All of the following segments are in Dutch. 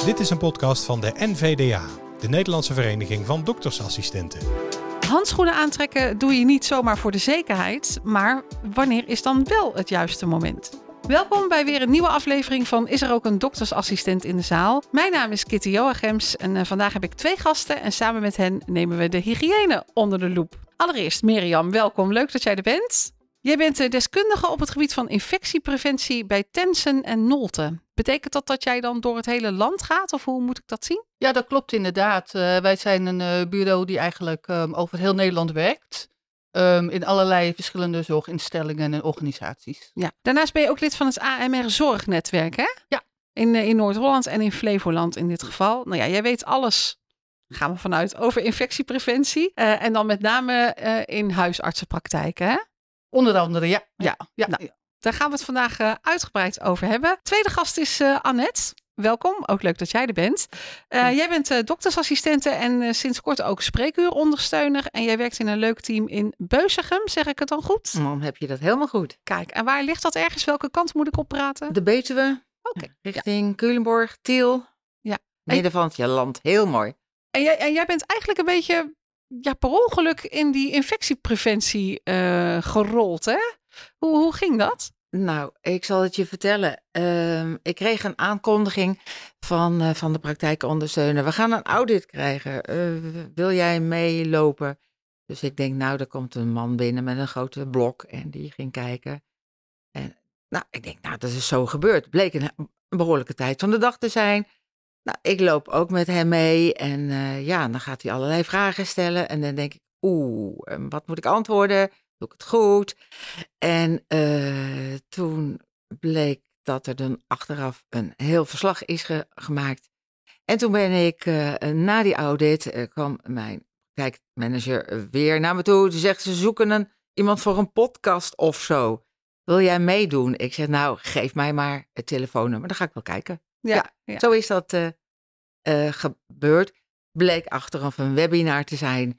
Dit is een podcast van de NVDA, de Nederlandse Vereniging van Doktersassistenten. Handschoenen aantrekken doe je niet zomaar voor de zekerheid, maar wanneer is dan wel het juiste moment? Welkom bij weer een nieuwe aflevering van Is er ook een doktersassistent in de zaal? Mijn naam is Kitty Joachims en vandaag heb ik 2 gasten en samen met hen nemen we de hygiëne onder de loep. Allereerst Mirjam, welkom. Leuk dat jij er bent. Jij bent deskundige op het gebied van infectiepreventie bij Tensen en Nolte. Betekent dat jij dan door het hele land gaat of hoe moet ik dat zien? Ja, dat klopt inderdaad. Wij zijn een bureau die eigenlijk over heel Nederland werkt. In allerlei verschillende zorginstellingen en organisaties. Ja. Daarnaast ben je ook lid van het AMR Zorgnetwerk, hè? Ja. In Noord-Holland en in Flevoland in dit geval. Nou ja, jij weet alles, gaan we vanuit, over infectiepreventie. En dan met name in huisartsenpraktijken, hè? Onder andere, ja. Nou, daar gaan we het vandaag uitgebreid over hebben. Tweede gast is Annette. Welkom, ook leuk dat jij er bent. Jij bent doktersassistente en sinds kort ook spreekuurondersteuner. En jij werkt in een leuk team in Beusichem, zeg ik het dan goed? Dan heb je dat helemaal goed. Kijk, en waar ligt dat ergens? Welke kant moet ik oppraten? De Betuwe, richting Culemborg, Tiel. Ja. Midden van het land, heel mooi. En jij bent eigenlijk een beetje per ongeluk in die infectiepreventie gerold, hè? Hoe ging dat? Nou, ik zal het je vertellen. Ik kreeg een aankondiging van de praktijkondersteuner. We gaan een audit krijgen. Wil jij meelopen? Dus ik denk, nou, er komt een man binnen met een grote blok. En die ging kijken. En nou, ik denk, nou, dat is zo gebeurd. Bleek een behoorlijke tijd van de dag te zijn. Nou, ik loop ook met hem mee. En dan gaat hij allerlei vragen stellen. En dan denk ik, wat moet ik antwoorden? Doe ik het goed? En toen bleek dat er dan achteraf een heel verslag is gemaakt. En toen ben ik, na die audit, kwam mijn praktijkmanager weer naar me toe. Die zegt, ze zoeken iemand voor een podcast of zo. Wil jij meedoen? Ik zeg, nou, geef mij maar het telefoonnummer. Dan ga ik wel kijken. Ja. Zo is dat gebeurd. Bleek achteraf een webinar te zijn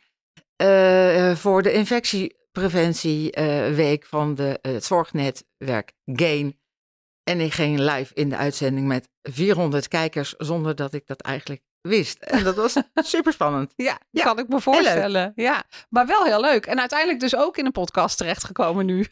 voor de infectiepreventieweek van het zorgnetwerk GAIN. En ik ging live in de uitzending met 400 kijkers zonder dat ik dat eigenlijk wist. En dat was super spannend. Ja, kan ik me voorstellen. Ja, maar wel heel leuk. En uiteindelijk dus ook in een podcast terechtgekomen nu.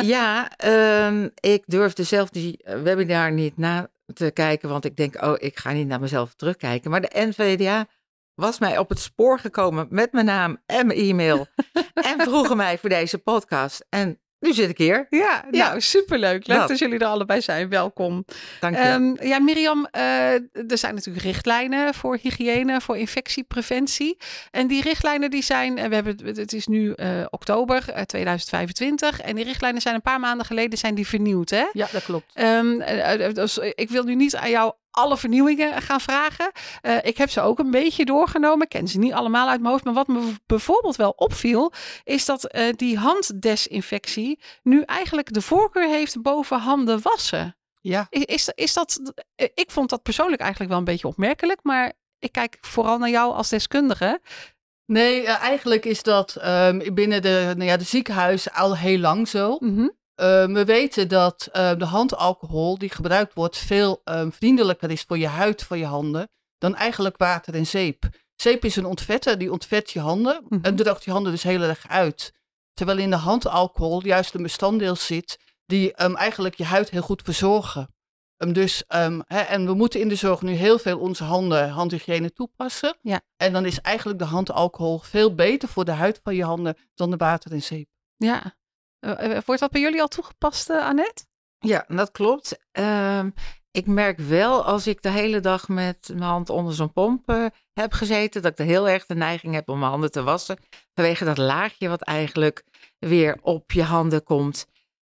Ik durfde zelf die webinar niet na te kijken, want ik denk, ik ga niet naar mezelf terugkijken. Maar de NVDA was mij op het spoor gekomen met mijn naam en mijn e-mail. En vroegen mij voor deze podcast. En nu zit ik hier. Ja. Nou, superleuk. Leuk dat jullie er allebei zijn. Welkom. Dank je. Mirjam, er zijn natuurlijk richtlijnen voor hygiëne, voor infectiepreventie. En die richtlijnen die zijn, het is nu oktober 2025. En die richtlijnen zijn een paar maanden geleden vernieuwd, hè? Ja, dat klopt. Dus ik wil nu niet aan jou alle vernieuwingen gaan vragen. Ik heb ze ook een beetje doorgenomen. Ik ken ze niet allemaal uit mijn hoofd. Maar wat me bijvoorbeeld wel opviel, is dat die handdesinfectie nu eigenlijk de voorkeur heeft boven handen wassen. Ja. Is dat? Ik vond dat persoonlijk eigenlijk wel een beetje opmerkelijk. Maar ik kijk vooral naar jou als deskundige. Nee, eigenlijk is dat binnen de ziekenhuizen al heel lang zo. Mm-hmm. We weten dat de handalcohol die gebruikt wordt veel vriendelijker is voor je huid, voor je handen, dan eigenlijk water en zeep. Zeep is een ontvetter, die ontvet je handen en droogt je handen dus heel erg uit. Terwijl in de handalcohol juist een bestanddeel zit die eigenlijk je huid heel goed verzorgen. En we moeten in de zorg nu heel veel onze handhygiëne toepassen. Ja. En dan is eigenlijk de handalcohol veel beter voor de huid van je handen dan de water en zeep. Ja. Wordt dat bij jullie al toegepast, Annette? Ja, dat klopt. Ik merk wel als ik de hele dag met mijn hand onder zo'n pomp heb gezeten, dat ik er heel erg de neiging heb om mijn handen te wassen. Vanwege dat laagje wat eigenlijk weer op je handen komt.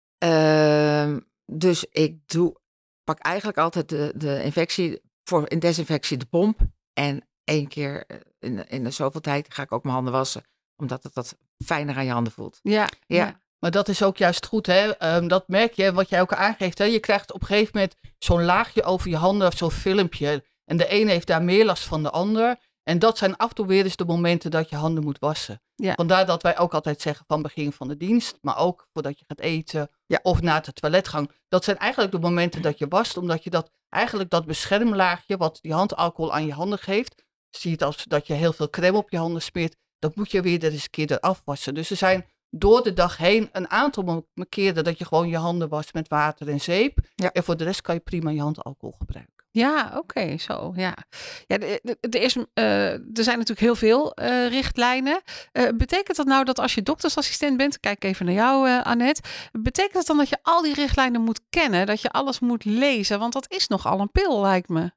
Dus ik pak eigenlijk altijd de infectie voor desinfectie de pomp. En 1 keer in de zoveel tijd ga ik ook mijn handen wassen. Omdat het dat fijner aan je handen voelt. Ja. Maar dat is ook juist goed, hè? Dat merk je, wat jij ook aangeeft. Hè? Je krijgt op een gegeven moment zo'n laagje over je handen of zo'n filmpje. En de ene heeft daar meer last van de ander. En dat zijn af en toe weer eens de momenten dat je handen moet wassen. Ja. Vandaar dat wij ook altijd zeggen van begin van de dienst, maar ook voordat je gaat eten of na de toiletgang. Dat zijn eigenlijk de momenten dat je wast, omdat je dat beschermlaagje wat die handalcohol aan je handen geeft, zie je het als dat je heel veel crème op je handen smeert, dat moet je weer eens een keer eraf wassen. Dus er zijn door de dag heen een aantal keren dat je gewoon je handen wast met water en zeep. Ja. En voor de rest kan je prima je handalcohol gebruiken. Ja, oké, zo, ja. Er zijn natuurlijk heel veel richtlijnen. Betekent dat nou dat als je doktersassistent bent, kijk even naar jou, Annette. Betekent dat dan dat je al die richtlijnen moet kennen, dat je alles moet lezen? Want dat is nogal een pil, lijkt me.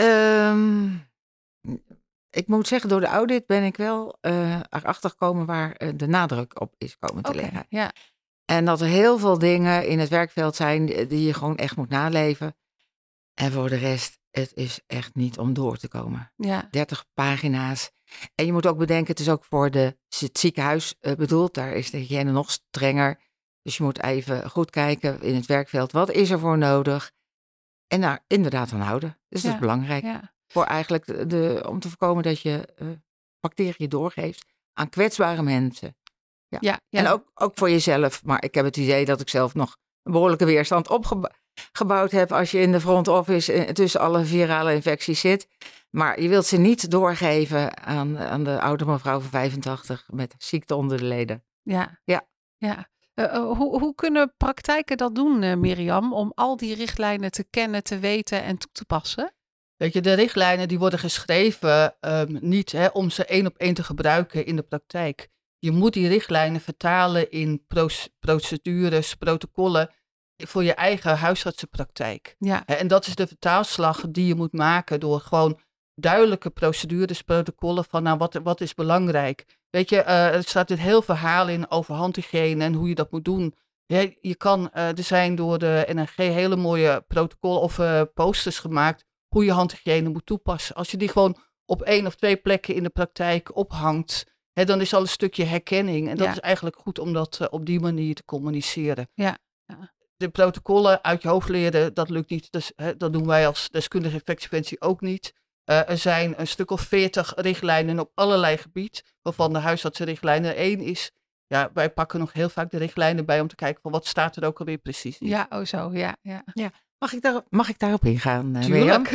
Ik moet zeggen, door de audit ben ik wel erachter gekomen waar de nadruk op is komen te liggen. Ja. En dat er heel veel dingen in het werkveld zijn die je gewoon echt moet naleven. En voor de rest, het is echt niet om door te komen. Ja. 30 pagina's. En je moet ook bedenken, het is ook voor het ziekenhuis bedoeld. Daar is de hygiëne nog strenger. Dus je moet even goed kijken in het werkveld. Wat is er voor nodig? En daar inderdaad aan houden. Dus dat is belangrijk. Ja. Voor eigenlijk om te voorkomen dat je bacteriën doorgeeft aan kwetsbare mensen. Ja. En ook voor jezelf. Maar ik heb het idee dat ik zelf nog een behoorlijke weerstand opgebouwd heb als je in de front office tussen alle virale infecties zit. Maar je wilt ze niet doorgeven aan de oude mevrouw van 85 met ziekte onder de leden. Ja. Hoe kunnen praktijken dat doen, Mirjam, om al die richtlijnen te kennen, te weten en toe te passen? Weet je, de richtlijnen die worden geschreven niet om ze 1 op 1 te gebruiken in de praktijk. Je moet die richtlijnen vertalen in procedures, protocollen voor je eigen huisartsenpraktijk. Ja. En dat is de vertaalslag die je moet maken door gewoon duidelijke procedures, protocollen van wat is belangrijk. Weet je, er staat een heel verhaal in over handhygiëne en hoe je dat moet doen. Er zijn door de NNG hele mooie protocollen of posters gemaakt hoe je handhygiëne moet toepassen. Als je die gewoon op 1 of 2 plekken in de praktijk ophangt, dan is al een stukje herkenning. En dat is eigenlijk goed om dat op die manier te communiceren. Ja. De protocollen uit je hoofd leren, dat lukt niet. Dus, dat doen wij als deskundige infectiepreventie ook niet. Er zijn een stuk of 40 richtlijnen op allerlei gebied, waarvan de huisartsenrichtlijn er 1 is. Ja, wij pakken nog heel vaak de richtlijnen bij om te kijken van wat staat er ook alweer precies in. Ja, zo, ja. Mag ik daarop ingaan, Tuurlijk.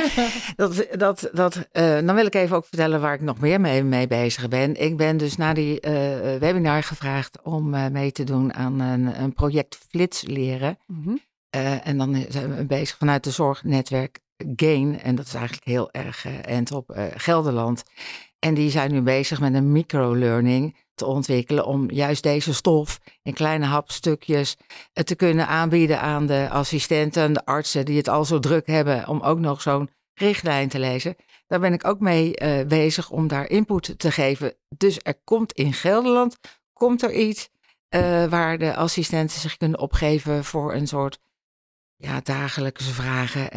Dan wil ik even ook vertellen waar ik nog meer mee bezig ben. Ik ben dus na die webinar gevraagd om mee te doen aan een project Flits leren. Mm-hmm. En dan zijn we bezig vanuit de zorgnetwerk Gain. En dat is eigenlijk heel erg op Gelderland. En die zijn nu bezig met een microlearning te ontwikkelen om juist deze stof in kleine hapstukjes te kunnen aanbieden aan de assistenten en de artsen die het al zo druk hebben om ook nog zo'n richtlijn te lezen. Daar ben ik ook mee bezig om daar input te geven. Dus er komt in Gelderland iets waar de assistenten zich kunnen opgeven voor een soort dagelijkse vragen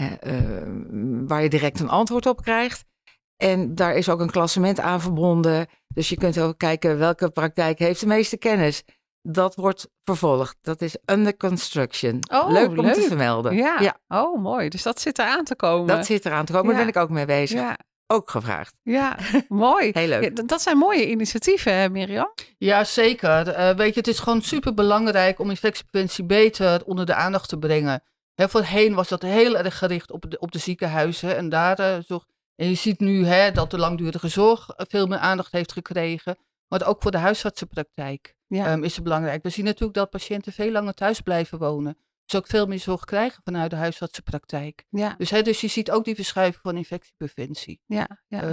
waar je direct een antwoord op krijgt. En daar is ook een klassement aan verbonden. Dus je kunt ook kijken welke praktijk heeft de meeste kennis. Dat wordt vervolgd. Dat is under construction. Leuk om te vermelden. Ja. Oh, mooi. Dus dat zit eraan te komen. Dat zit eraan te komen. Daar ben ik ook mee bezig. Ja. Ook gevraagd. Ja, mooi. Heel leuk. Ja, dat zijn mooie initiatieven, hè, Mirjam? Ja, zeker. Weet je, het is gewoon super belangrijk om infectiepreventie beter onder de aandacht te brengen. Voorheen was dat heel erg gericht op de ziekenhuizen en daar zorg. En je ziet nu dat de langdurige zorg veel meer aandacht heeft gekregen. Maar ook voor de huisartsenpraktijk is het belangrijk. We zien natuurlijk dat patiënten veel langer thuis blijven wonen. Dus ook veel meer zorg krijgen vanuit de huisartsenpraktijk. Ja. Dus je ziet ook die verschuiving van infectiepreventie. Ja.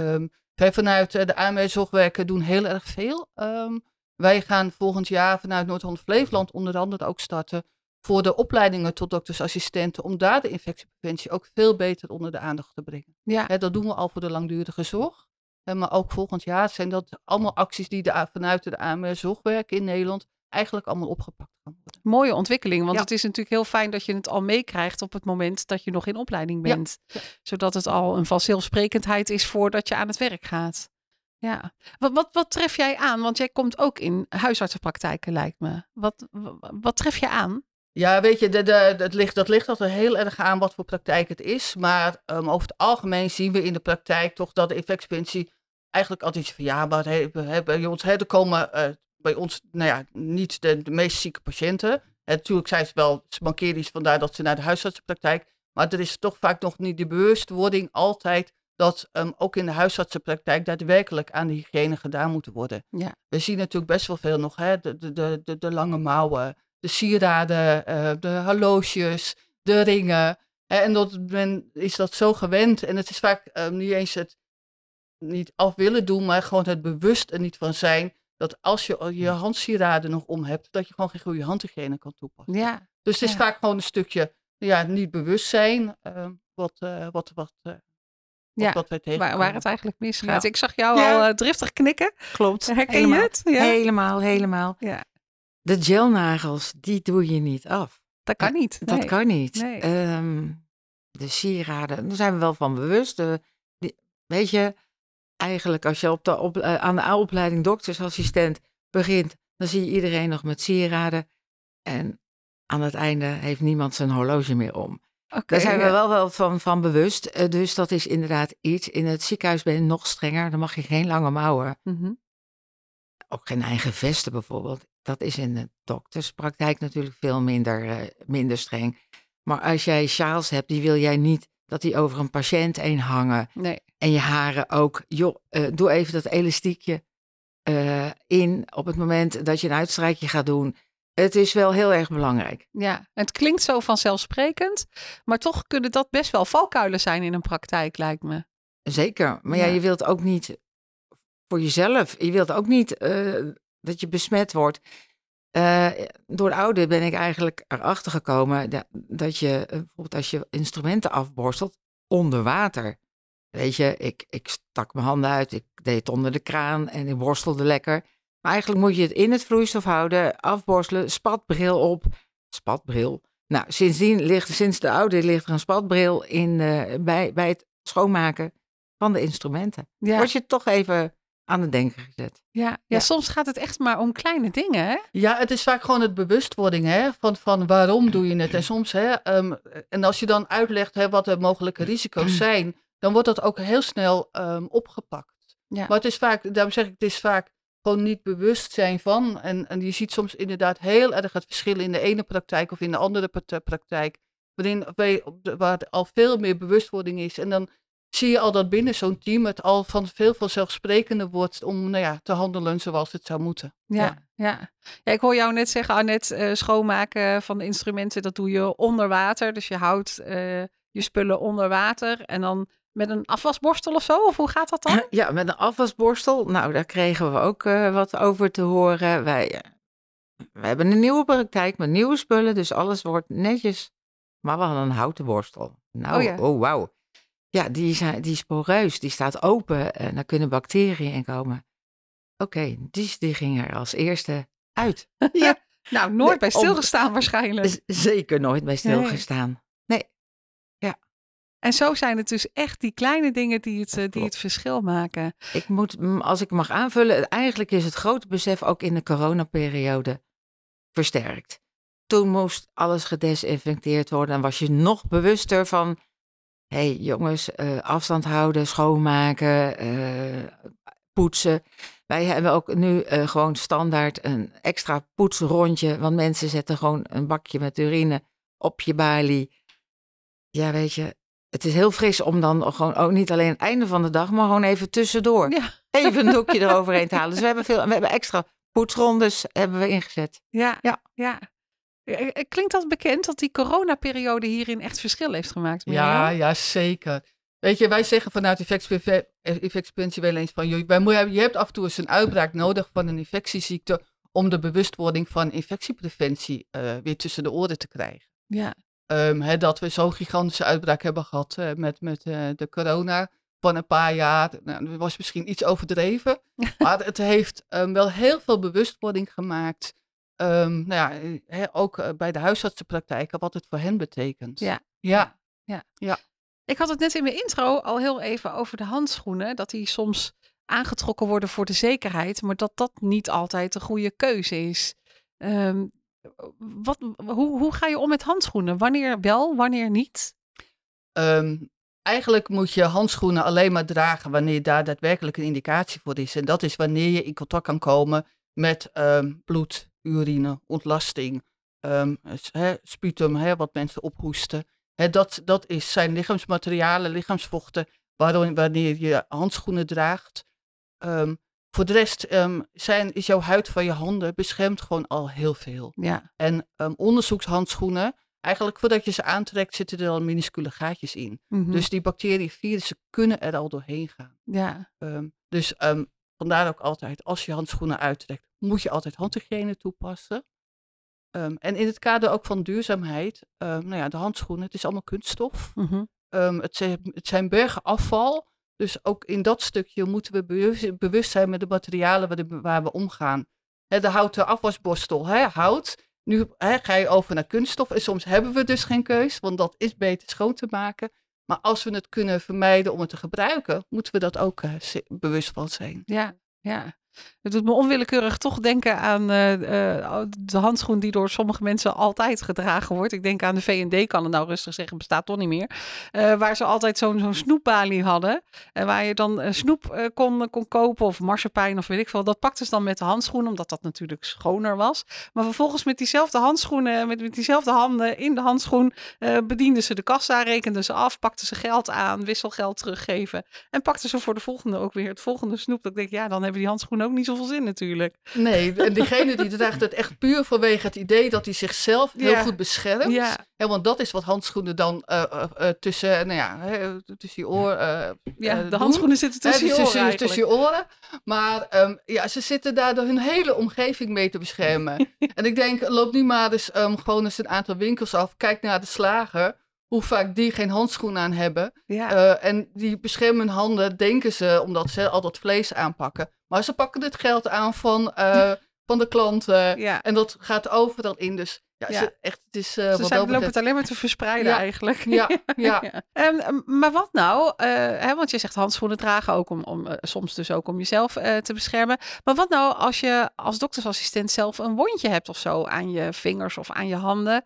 Vanuit de AMR-zorgwerken doen heel erg veel. Wij gaan volgend jaar vanuit Noord-Holland-Flevoland onder andere ook starten voor de opleidingen tot doktersassistenten, om daar de infectiepreventie ook veel beter onder de aandacht te brengen. Ja. Dat doen we al voor de langdurige zorg. Maar ook volgend jaar zijn dat allemaal acties die vanuit de AMR-zorgwerken in Nederland eigenlijk allemaal opgepakt gaan worden. Mooie ontwikkeling, want het is natuurlijk heel fijn dat je het al meekrijgt op het moment dat je nog in opleiding bent. Ja. Zodat het al een vanzelfsprekendheid is voordat je aan het werk gaat. Ja. Wat tref jij aan? Want jij komt ook in huisartsenpraktijken, lijkt me. Wat tref je aan? Ja, weet je, dat ligt altijd heel erg aan wat voor praktijk het is. Maar over het algemeen zien we in de praktijk toch dat de infectiepreventie eigenlijk altijd van maar jongens, er komen bij ons niet de meest zieke patiënten. En natuurlijk zijn ze mankeren iets, vandaar dat ze naar de huisartsenpraktijk. Maar er is toch vaak nog niet de bewustwording altijd dat ook in de huisartsenpraktijk daadwerkelijk aan de hygiëne gedaan moet worden. Ja. We zien natuurlijk best wel veel nog, de lange mouwen, de sieraden, de horloges, de ringen. En men is dat zo gewend. En het is vaak niet eens het niet af willen doen, maar gewoon het bewust er niet van zijn dat als je je handsieraden nog om hebt, dat je gewoon geen goede handhygiëne kan toepassen. Ja. Dus het is vaak gewoon een stukje niet bewustzijn wat wij tegenkomen. Waar het eigenlijk misgaat. Ja. Ik zag jou al driftig knikken. Klopt. Herken je het? Ja. Helemaal. Ja. De gelnagels, die doe je niet af. Dat kan niet. Dat kan niet. Nee. De sieraden, daar zijn we wel van bewust. Weet je, eigenlijk als je aan de opleiding doktersassistent begint, dan zie je iedereen nog met sieraden. En aan het einde heeft niemand zijn horloge meer om. Daar zijn we wel van bewust. Dus dat is inderdaad iets. In het ziekenhuis ben je nog strenger. Dan mag je geen lange mouwen. Mm-hmm. Ook geen eigen vesten bijvoorbeeld. Dat is in de dokterspraktijk natuurlijk veel minder streng. Maar als jij sjaals hebt, die wil jij niet dat die over een patiënt heen hangen. Nee. En je haren ook. Doe even dat elastiekje in op het moment dat je een uitstrijkje gaat doen. Het is wel heel erg belangrijk. Ja, het klinkt zo vanzelfsprekend. Maar toch kunnen dat best wel valkuilen zijn in een praktijk, lijkt me. Zeker. Maar je wilt ook niet voor jezelf. Je wilt ook niet dat je besmet wordt. Door de oude ben ik eigenlijk erachter gekomen dat je bijvoorbeeld als je instrumenten afborstelt onder water. Weet je, ik stak mijn handen uit, ik deed het onder de kraan en ik borstelde lekker. Maar eigenlijk moet je het in het vloeistof houden, afborstelen, spatbril op. Spatbril? Nou, sinds de oude ligt er een spatbril bij het schoonmaken van de instrumenten. Ja. Word je toch even aan het denken gezet. Ja, soms gaat het echt maar om kleine dingen, hè? Ja, het is vaak gewoon het bewustwording, hè, van waarom doe je het. En soms, en als je dan uitlegt wat de mogelijke risico's zijn, dan wordt dat ook heel snel opgepakt. Ja. Maar het is vaak, daarom zeg ik, het is vaak gewoon niet bewust zijn van. En je ziet soms inderdaad heel erg het verschil in de ene praktijk of in de andere praktijk, waar al veel meer bewustwording is. En dan zie je al dat binnen zo'n team het al veel vanzelfsprekender wordt om te handelen zoals het zou moeten. Ja, ik hoor jou net zeggen, Annette, schoonmaken van de instrumenten, dat doe je onder water. Dus je houdt je spullen onder water en dan met een afwasborstel of zo? Of hoe gaat dat dan? Ja, met een afwasborstel. Nou, daar kregen we ook wat over te horen. Wij hebben een nieuwe praktijk met nieuwe spullen, dus alles wordt netjes. Maar we hadden een houten borstel. Nou, oh wauw. Ja, die is poreus, die staat open en daar kunnen bacteriën in komen. Oké, dus die ging er als eerste uit. Ja. Nou, nooit bij stilgestaan waarschijnlijk. Zeker nooit bij stilgestaan. Nee. Ja. En zo zijn het dus echt die kleine dingen die het verschil maken. Als ik mag aanvullen, eigenlijk is het grote besef ook in de coronaperiode versterkt. Toen moest alles gedesinfecteerd worden en was je nog bewuster van, hey jongens, afstand houden, schoonmaken, poetsen. Wij hebben ook nu gewoon standaard een extra poetsrondje, want mensen zetten gewoon een bakje met urine op je balie. Ja, weet je, het is heel fris om dan gewoon ook niet alleen het einde van de dag, maar gewoon even tussendoor even een doekje eroverheen te halen. Dus we hebben extra poetsrondes hebben we ingezet. Ja. Klinkt dat bekend dat die coronaperiode hierin echt verschil heeft gemaakt? Ja, zeker. Weet je, wij zeggen vanuit infectiepreventie wel eens van, je hebt af en toe eens een uitbraak nodig van een infectieziekte om de bewustwording van infectiepreventie weer tussen de oren te krijgen. Ja. Dat we zo'n gigantische uitbraak hebben gehad met de corona van een paar jaar. Nou, dat was misschien iets overdreven, maar het heeft wel heel veel bewustwording gemaakt. Ook bij de huisartsenpraktijken, wat het voor hen betekent. Ja. Ik had het net in mijn intro al heel even over de handschoenen. Dat die soms aangetrokken worden voor de zekerheid, maar dat niet altijd de goede keuze is. Hoe ga je om met handschoenen? Wanneer wel, wanneer niet? Eigenlijk moet je handschoenen alleen maar dragen wanneer daar daadwerkelijk een indicatie voor is. En dat is wanneer je in contact kan komen met bloed, urine, ontlasting, sputum, wat mensen ophoesten. Dat zijn lichaamsmaterialen, lichaamsvochten, wanneer je handschoenen draagt. Voor de rest is jouw huid van je handen beschermt gewoon al heel veel. Ja. En onderzoekshandschoenen, eigenlijk voordat je ze aantrekt, zitten er al minuscule gaatjes in. Mhm. Dus die bacteriën, virussen kunnen er al doorheen gaan. Ja. Dus vandaar ook altijd, als je handschoenen uittrekt, moet je altijd handhygiëne toepassen. En in het kader ook van duurzaamheid, de handschoenen, het is allemaal kunststof. Mhm. Het zijn bergen afval. Dus ook in dat stukje moeten we bewust zijn met de materialen waar we omgaan. De houten afwasborstel, hout. Nu ga je over naar kunststof. En soms hebben we dus geen keus, want dat is beter schoon te maken. Maar als we het kunnen vermijden om het te gebruiken, moeten we dat ook bewust van zijn. Ja, ja. Het doet me onwillekeurig toch denken aan de handschoen die door sommige mensen altijd gedragen wordt. Ik denk aan de V&D, kan het nou rustig zeggen, bestaat toch niet meer. Waar ze altijd zo'n snoepbalie hadden. En waar je dan snoep kon kopen of marsepein of weet ik veel. Dat pakten ze dan met de handschoen, omdat dat natuurlijk schoner was. Maar vervolgens met diezelfde handschoenen, met diezelfde handen in de handschoen, bedienden ze de kassa, rekenden ze af, pakten ze geld aan, wisselgeld teruggeven. En pakten ze voor de volgende ook weer het volgende snoep. Dat ik denk, ja, dan hebben die handschoenen ook niet zoveel zin natuurlijk. Nee, en diegene die draagt het echt puur vanwege het idee dat hij zichzelf heel goed beschermt. Ja. Want dat is wat handschoenen dan tussen je oor de handschoenen zitten tussen je oren eigenlijk. Tussen je oren. Maar ze zitten daar door hun hele omgeving mee te beschermen. En ik denk, loop nu maar eens gewoon eens een aantal winkels af. Kijk naar de slager. Hoe vaak die geen handschoenen aan hebben. Ja. En die beschermen hun handen, denken ze, omdat ze al dat vlees aanpakken. Maar ze pakken het geld aan van de klanten. Ja. En dat gaat overal in. Dus het is... Ze lopen het alleen maar te verspreiden eigenlijk. Ja. Maar wat nou? Want je zegt handschoenen dragen ook om soms dus ook om jezelf te beschermen. Maar wat nou als je als doktersassistent zelf een wondje hebt of zo aan je vingers of aan je handen?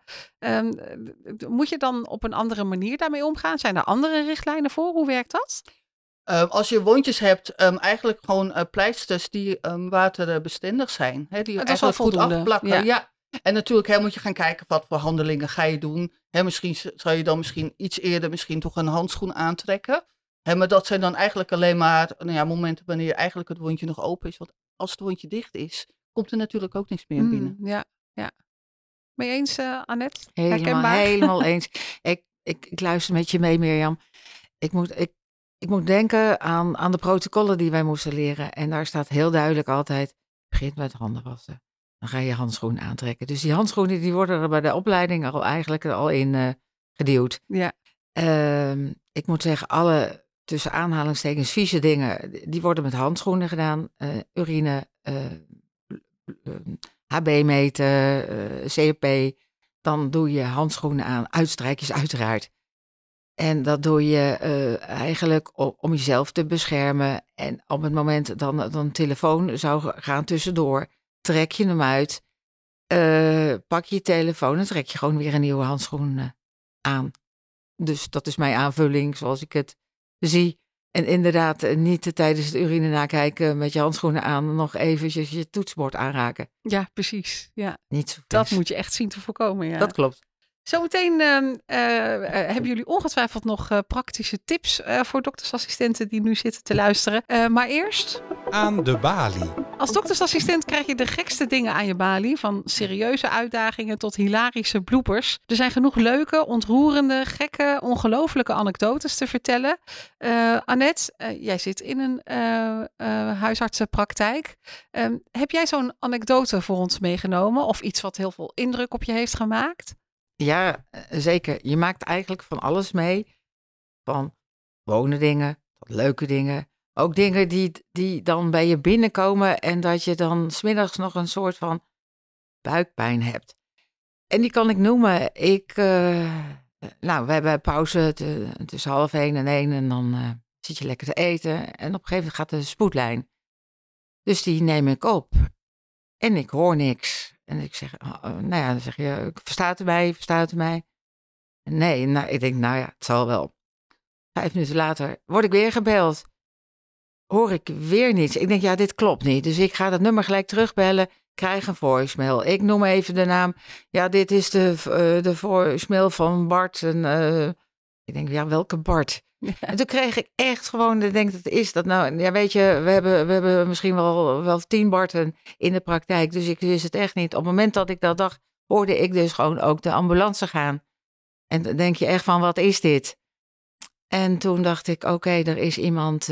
Moet je dan op een andere manier daarmee omgaan? Zijn er andere richtlijnen voor? Hoe werkt dat? Als je wondjes hebt, eigenlijk gewoon pleisters die waterbestendig zijn. Die dat is al eigenlijk goed voldoende. afplakken. Ja. En natuurlijk moet je gaan kijken wat voor handelingen ga je doen. Misschien zou je dan iets eerder toch een handschoen aantrekken. Maar dat zijn dan eigenlijk alleen maar momenten wanneer eigenlijk het wondje nog open is. Want als het wondje dicht is, komt er natuurlijk ook niks meer binnen. Ja. Mee eens, Annette? Helemaal eens. Ik luister met je mee, Mirjam. Ik moet denken aan de protocollen die wij moesten leren. En daar staat heel duidelijk altijd, begint met handen wassen. Dan ga je handschoenen aantrekken. Dus die handschoenen die worden er bij de opleiding al in geduwd. Ja. Ik moet zeggen, alle tussen aanhalingstekens vieze dingen, die worden met handschoenen gedaan. Urine, HB meten, COP. Dan doe je handschoenen aan, uitstrijkjes uiteraard. En dat doe je eigenlijk om jezelf te beschermen. En op het moment dan een telefoon zou gaan tussendoor, trek je hem uit, pak je telefoon en trek je gewoon weer een nieuwe handschoen aan. Dus dat is mijn aanvulling zoals ik het zie. En inderdaad, niet tijdens het urine nakijken met je handschoenen aan nog eventjes je toetsenbord aanraken. Ja, precies. Ja. Niet zo Dat fris. moet je echt zien te voorkomen. Ja. Dat klopt. Zometeen hebben jullie ongetwijfeld nog praktische tips voor doktersassistenten die nu zitten te luisteren. Maar eerst... Aan de balie. Als doktersassistent krijg je de gekste dingen aan je balie. Van serieuze uitdagingen tot hilarische bloepers. Er zijn genoeg leuke, ontroerende, gekke, ongelofelijke anekdotes te vertellen. Annette, jij zit in een huisartsenpraktijk. Heb jij zo'n anekdote voor ons meegenomen? Of iets wat heel veel indruk op je heeft gemaakt? Ja, zeker. Je maakt eigenlijk van alles mee. Van gewone dingen tot leuke dingen. Ook dingen die dan bij je binnenkomen en dat je dan 's middags nog een soort van buikpijn hebt. En die kan ik noemen. We hebben pauze tussen 12:30 en 1 en dan zit je lekker te eten. En op een gegeven moment gaat de spoedlijn. Dus die neem ik op. En ik hoor niks. En ik zeg, dan zeg je, verstaat u mij? Nee, ik denk, het zal wel. 5 minuten later word ik weer gebeld. hoor ik weer niets. Ik denk, ja, dit klopt niet. Dus ik ga dat nummer gelijk terugbellen. Krijg een voicemail. Ik noem even de naam. Ja, dit is de voicemail van Bart. En, ik denk, ja, welke Bart? Ja. En toen kreeg ik echt gewoon, ik denk, dat is dat nou? Ja, weet je, we hebben misschien wel 10 Barten in de praktijk. Dus ik wist het echt niet. Op het moment dat ik dat dacht, hoorde ik dus gewoon ook de ambulance gaan. En dan denk je echt van, wat is dit? En toen dacht ik, oké, er is iemand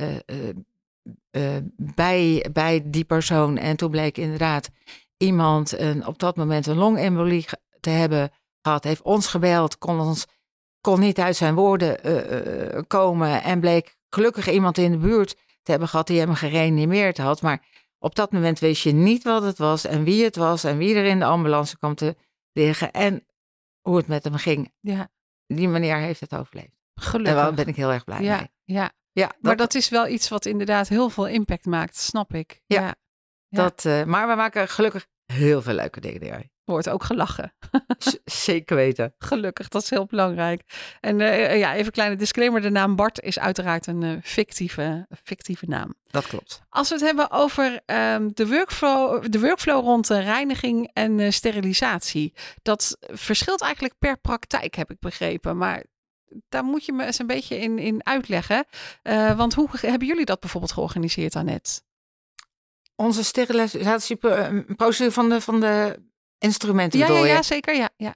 bij die persoon. En toen bleek inderdaad iemand op dat moment een longembolie te hebben gehad. Heeft ons gebeld, kon niet uit zijn woorden komen. En bleek gelukkig iemand in de buurt te hebben gehad die hem gereanimeerd had. Maar op dat moment wist je niet wat het was en wie het was. En wie er in de ambulance kwam te liggen. En hoe het met hem ging. Ja, Die meneer heeft het overleefd. gelukkig. En daar ben ik heel erg blij mee. Ja. Ja, Maar dat is wel iets wat inderdaad heel veel impact maakt, snap ik. Ja. Maar we maken gelukkig heel veel leuke dingen erbij. Wordt ook gelachen. Zeker weten. Gelukkig, dat is heel belangrijk. En even een kleine disclaimer. De naam Bart is uiteraard een fictieve naam. Dat klopt. Als we het hebben over de workflow rond reiniging en sterilisatie. Dat verschilt eigenlijk per praktijk, heb ik begrepen. Maar daar moet je me eens een beetje in uitleggen. Want hoe hebben jullie dat bijvoorbeeld georganiseerd, Annette? Onze sterilisatieprocedure van de instrumenten bedoel je? Ja, zeker. Ja.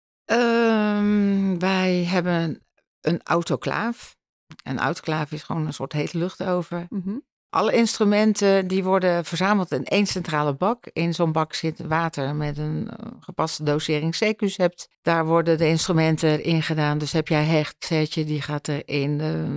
Wij hebben een autoclaaf. Een autoclaaf is gewoon een soort hete luchtoven. Mm-hmm. Alle instrumenten die worden verzameld in één centrale bak. In zo'n bak zit water met een gepaste dosering C-Cucept. Daar worden de instrumenten in gedaan. Dus heb jij hechtsetje, die gaat erin.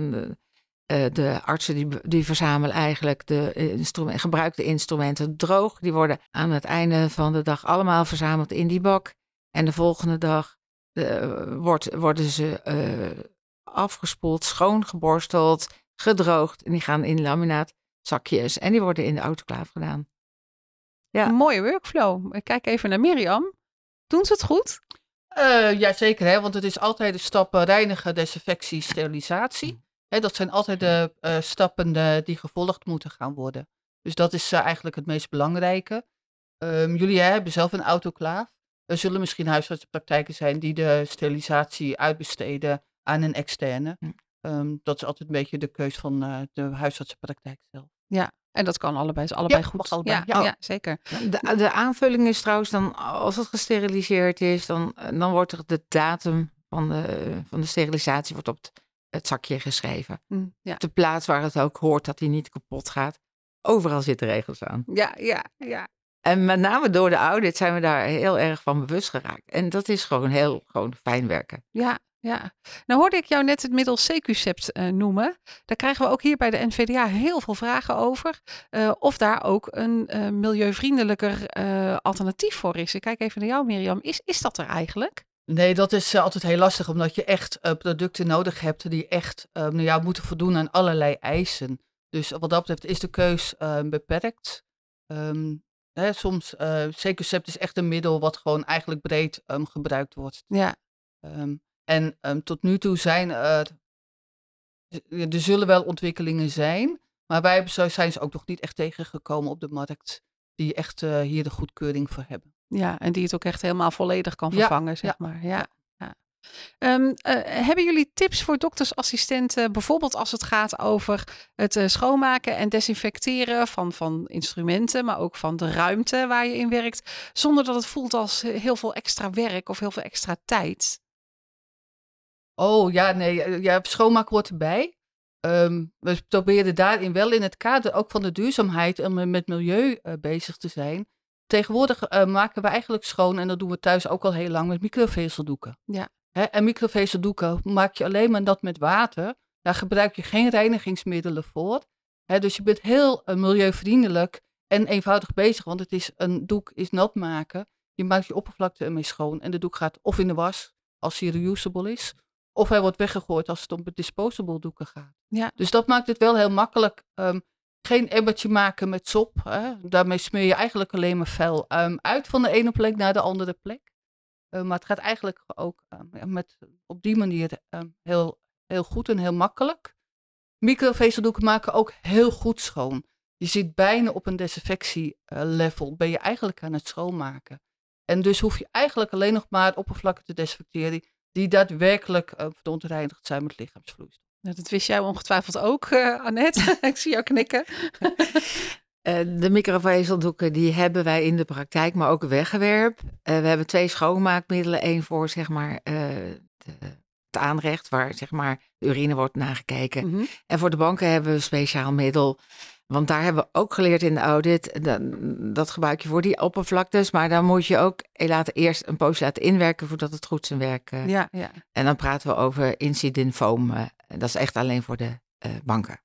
De artsen die verzamelen eigenlijk de gebruikte instrumenten droog. Die worden aan het einde van de dag allemaal verzameld in die bak. En de volgende dag worden ze afgespoeld, schoongeborsteld, gedroogd. En die gaan in laminaatzakjes en die worden in de autoclaaf gedaan. Ja. Een mooie workflow. Ik kijk even naar Mirjam. Doen ze het goed? Ja, zeker. Hè? Want het is altijd de stappen reinigen, desinfectie, sterilisatie. Hè, dat zijn altijd de stappen die gevolgd moeten gaan worden. Dus dat is eigenlijk het meest belangrijke. Jullie hebben zelf een autoclaaf. Er zullen misschien huisartsenpraktijken zijn die de sterilisatie uitbesteden aan een externe. Dat is altijd een beetje de keus van de huisartsenpraktijk zelf. Ja, en dat kan allebei. Is allebei Ja, goed. mag allebei. Ja, zeker. De aanvulling is trouwens dan, als het gesteriliseerd is, dan wordt er de datum van de sterilisatie wordt op het zakje geschreven. Ja. Op de plaats waar het ook hoort dat hij niet kapot gaat. Overal zitten regels aan. Ja. En met name door de audit zijn we daar heel erg van bewust geraakt. En dat is gewoon fijn werken. Ja. Nou hoorde ik jou net het middel C-Cucept noemen. Daar krijgen we ook hier bij de NVDA heel veel vragen over. Of daar ook een milieuvriendelijker alternatief voor is. Ik kijk even naar jou, Mirjam. Is dat er eigenlijk? Nee, dat is altijd heel lastig, omdat je echt producten nodig hebt die echt moeten voldoen aan allerlei eisen. Dus wat dat betreft is de keus beperkt. Soms, C-Cucept is echt een middel wat gewoon eigenlijk breed gebruikt wordt. Ja. En tot nu toe er zullen wel ontwikkelingen zijn, maar zijn ze ook nog niet echt tegengekomen op de markt die echt hier de goedkeuring voor hebben. Ja, en die het ook echt helemaal volledig kan vervangen, zeg maar. Ja. Hebben jullie tips voor doktersassistenten, bijvoorbeeld als het gaat over het schoonmaken en desinfecteren van instrumenten, maar ook van de ruimte waar je in werkt, zonder dat het voelt als heel veel extra werk of heel veel extra tijd? Oh ja, nee, schoonmaak hoort erbij. We proberen daarin wel in het kader ook van de duurzaamheid en met milieu bezig te zijn. Tegenwoordig maken we eigenlijk schoon, en dat doen we thuis ook al heel lang, met microvezeldoeken. Ja. En microvezeldoeken maak je alleen maar nat met water. Daar gebruik je geen reinigingsmiddelen voor. Dus je bent heel milieuvriendelijk en eenvoudig bezig, want een doek is nat maken. Je maakt je oppervlakte ermee schoon en de doek gaat of in de was, als hij reusable is, of hij wordt weggegooid als het om disposable doeken gaat. Ja. Dus dat maakt het wel heel makkelijk. Geen emmertje maken met sop. Daarmee smeer je eigenlijk alleen maar vuil uit van de ene plek naar de andere plek. Maar het gaat eigenlijk ook op die manier heel, heel goed en heel makkelijk. Microvezeldoeken maken ook heel goed schoon. Je zit bijna op een desinfectielevel. Ben je eigenlijk aan het schoonmaken. En dus hoef je eigenlijk alleen nog maar oppervlakken te desinfecteren die daadwerkelijk verontreinigd zijn met lichaamsvloeistof. Nou, dat wist jij ongetwijfeld ook, Annette. Ik zie jou knikken. De microvezeldoeken die hebben wij in de praktijk, maar ook weggewerp. We hebben 2 schoonmaakmiddelen. 1 voor zeg maar het aanrecht, waar zeg maar de urine wordt nagekeken. Mhm. En voor de banken hebben we een speciaal middel. Want daar hebben we ook geleerd in de audit. Dat gebruik je voor die oppervlaktes. Maar dan moet je ook eerst een poosje laten inwerken voordat het goed zijn werk. Ja. En dan praten we over incident foam. Dat is echt alleen voor de banken.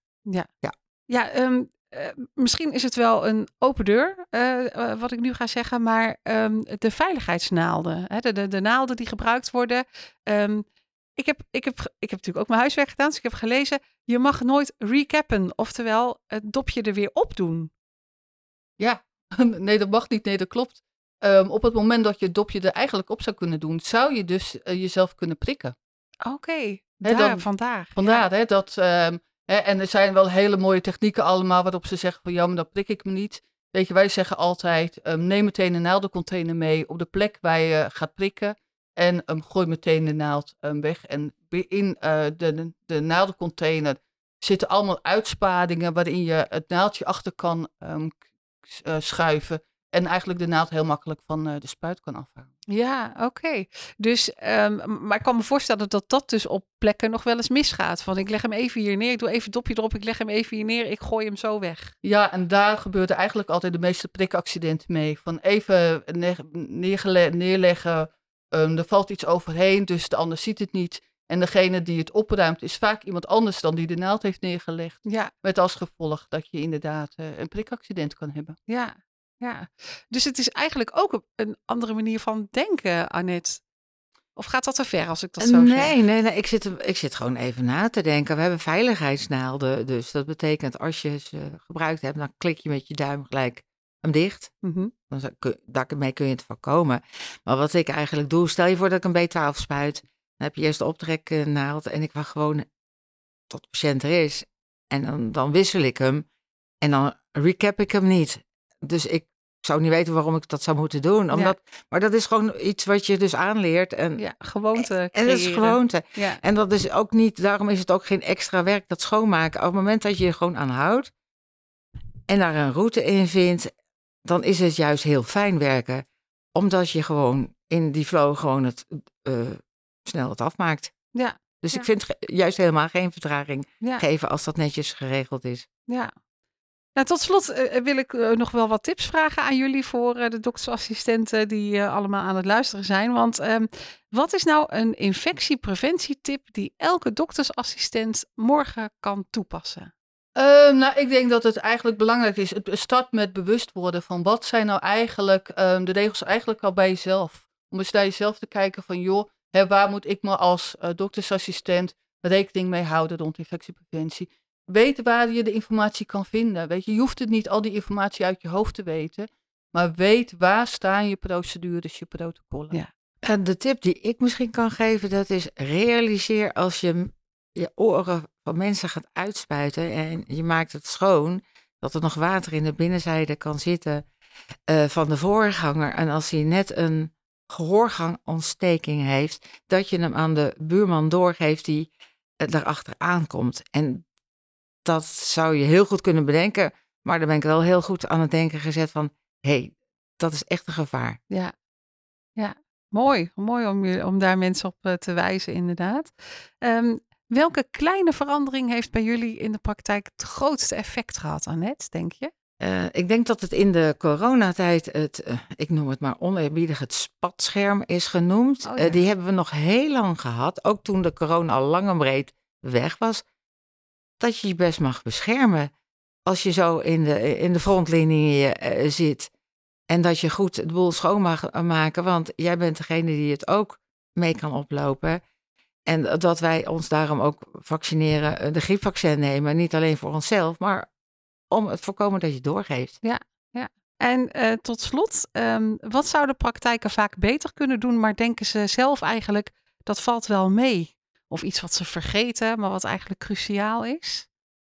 Misschien is het wel een open deur, wat ik nu ga zeggen, maar de veiligheidsnaalden, hè, de naalden die gebruikt worden. Ik heb natuurlijk ook mijn huiswerk gedaan, dus ik heb gelezen, je mag nooit recappen, oftewel het dopje er weer op doen. Ja, nee, dat mag niet. Nee, dat klopt. Op het moment dat je het dopje er eigenlijk op zou kunnen doen, zou je dus jezelf kunnen prikken. Oké, vandaar. Vandaar, hè, dat... en er zijn wel hele mooie technieken allemaal waarop ze zeggen van ja, maar dan prik ik me niet. Weet je, wij zeggen altijd, neem meteen een naaldencontainer mee op de plek waar je gaat prikken. En gooi meteen de naald weg. En in de naaldencontainer zitten allemaal uitspadingen waarin je het naaldje achter kan schuiven. En eigenlijk de naald heel makkelijk van de spuit kan afhalen. Ja, oké. Dus, maar ik kan me voorstellen dat dat dus op plekken nog wel eens misgaat. Van ik leg hem even hier neer, ik doe even het dopje erop, ik leg hem even hier neer, ik gooi hem zo weg. Ja, en daar gebeurt eigenlijk altijd de meeste prikaccidenten mee. Van even neerleggen, er valt iets overheen, dus de ander ziet het niet. En degene die het opruimt is vaak iemand anders dan die de naald heeft neergelegd. Ja. Met als gevolg dat je inderdaad een prikaccident kan hebben. Ja. Dus het is eigenlijk ook een andere manier van denken, Annette. Of gaat dat te ver als ik dat zo zeg? Nee. Ik zit gewoon even na te denken. We hebben veiligheidsnaalden. Dus dat betekent als je ze gebruikt hebt, dan klik je met je duim gelijk hem dicht. Mhm. Daarmee kun je het voorkomen. Maar wat ik eigenlijk doe, stel je voor dat ik een B12 spuit. Dan heb je eerst de optreknaald en ik wacht gewoon tot de patiënt er is. En dan wissel ik hem en dan recap ik hem niet. Dus ik zou niet weten waarom ik dat zou moeten doen. Maar dat is gewoon iets wat je dus aanleert. Gewoonte en dat is gewoonte. Ja. En dat is ook niet, daarom is het ook geen extra werk, dat schoonmaken. Op het moment dat je er gewoon aan houdt en daar een route in vindt, dan is het juist heel fijn werken. Omdat je gewoon in die flow gewoon het snel het afmaakt. Ja. Dus ik vind juist helemaal geen vertraging Ja. geven als dat netjes geregeld is. Ja. Nou, tot slot wil ik nog wel wat tips vragen aan jullie voor de doktersassistenten die allemaal aan het luisteren zijn. Want wat is nou een infectiepreventietip die elke doktersassistent morgen kan toepassen? Ik denk dat het eigenlijk belangrijk is. Het start met bewust worden van wat zijn nou eigenlijk de regels eigenlijk al bij jezelf. Om eens naar jezelf te kijken van joh, waar moet ik me als doktersassistent rekening mee houden rond infectiepreventie. Weet waar je de informatie kan vinden. Weet je, je hoeft het niet al die informatie uit je hoofd te weten. Maar weet waar staan je procedures, je protocollen. Ja. En de tip die ik misschien kan geven, dat is realiseer als je je oren van mensen gaat uitspuiten en je maakt het schoon, dat er nog water in de binnenzijde kan zitten van de voorganger. En als hij net een gehoorgangontsteking heeft, dat je hem aan de buurman doorgeeft die daarachter aankomt. En dat zou je heel goed kunnen bedenken, maar dan ben ik wel heel goed aan het denken gezet van, hé, dat is echt een gevaar. Ja. Mooi om daar mensen op te wijzen, inderdaad. Welke kleine verandering heeft bij jullie in de praktijk het grootste effect gehad, Annette, denk je? Ik denk dat het in de coronatijd ik noem het maar oneerbiedig, het spatscherm is genoemd. Oh ja. Die hebben we nog heel lang gehad, ook toen de corona al lang en breed weg was. Dat je je best mag beschermen als je zo in de frontlinie zit. En dat je goed het boel schoon mag maken, want jij bent degene die het ook mee kan oplopen. En dat wij ons daarom ook vaccineren, de griepvaccin nemen. Niet alleen voor onszelf, maar om het voorkomen dat je het doorgeeft. Ja. En tot slot, wat zouden praktijken vaak beter kunnen doen, maar denken ze zelf eigenlijk, dat valt wel mee? Of iets wat ze vergeten, maar wat eigenlijk cruciaal is?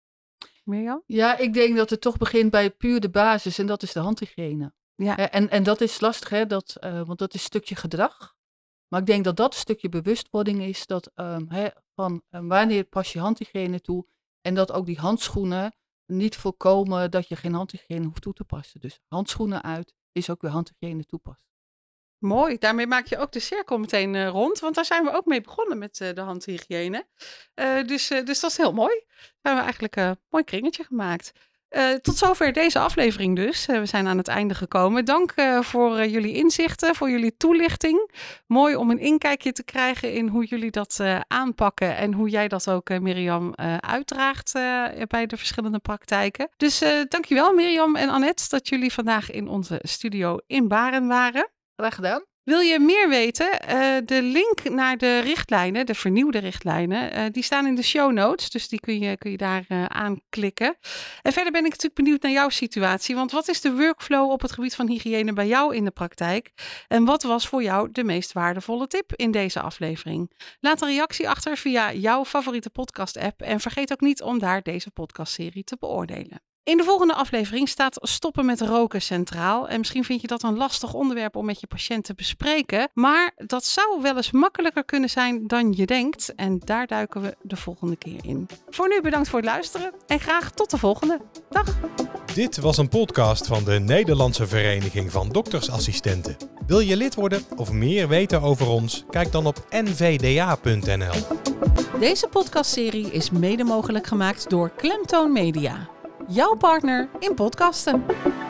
Mirjam? Ja, ik denk dat het toch begint bij puur de basis en dat is de handhygiëne. Ja. En dat is lastig, hè, want dat is een stukje gedrag. Maar ik denk dat dat een stukje bewustwording is, dat wanneer pas je handhygiëne toe en dat ook die handschoenen niet voorkomen dat je geen handhygiëne hoeft toe te passen. Dus handschoenen uit is ook weer handhygiëne toepassen. Mooi, daarmee maak je ook de cirkel meteen rond, want daar zijn we ook mee begonnen met de handhygiëne. Dus dat is heel mooi. We hebben eigenlijk een mooi kringetje gemaakt. Tot zover deze aflevering dus. We zijn aan het einde gekomen. Dank voor jullie inzichten, voor jullie toelichting. Mooi om een inkijkje te krijgen in hoe jullie dat aanpakken en hoe jij dat ook, Mirjam, uitdraagt bij de verschillende praktijken. Dus dankjewel Mirjam en Annette dat jullie vandaag in onze studio in Baren waren. Graag gedaan. Wil je meer weten? De link naar de richtlijnen, de vernieuwde richtlijnen, die staan in de show notes. Dus die kun je daar aanklikken. En verder ben ik natuurlijk benieuwd naar jouw situatie. Want wat is de workflow op het gebied van hygiëne bij jou in de praktijk? En wat was voor jou de meest waardevolle tip in deze aflevering? Laat een reactie achter via jouw favoriete podcast app. En vergeet ook niet om daar deze podcastserie te beoordelen. In de volgende aflevering staat stoppen met roken centraal. En misschien vind je dat een lastig onderwerp om met je patiënt te bespreken. Maar dat zou wel eens makkelijker kunnen zijn dan je denkt. En daar duiken we de volgende keer in. Voor nu bedankt voor het luisteren en graag tot de volgende. Dag! Dit was een podcast van de Nederlandse Vereniging van Doktersassistenten. Wil je lid worden of meer weten over ons? Kijk dan op nvda.nl. Deze podcastserie is mede mogelijk gemaakt door Klemtoon Media. Jouw partner in podcasten.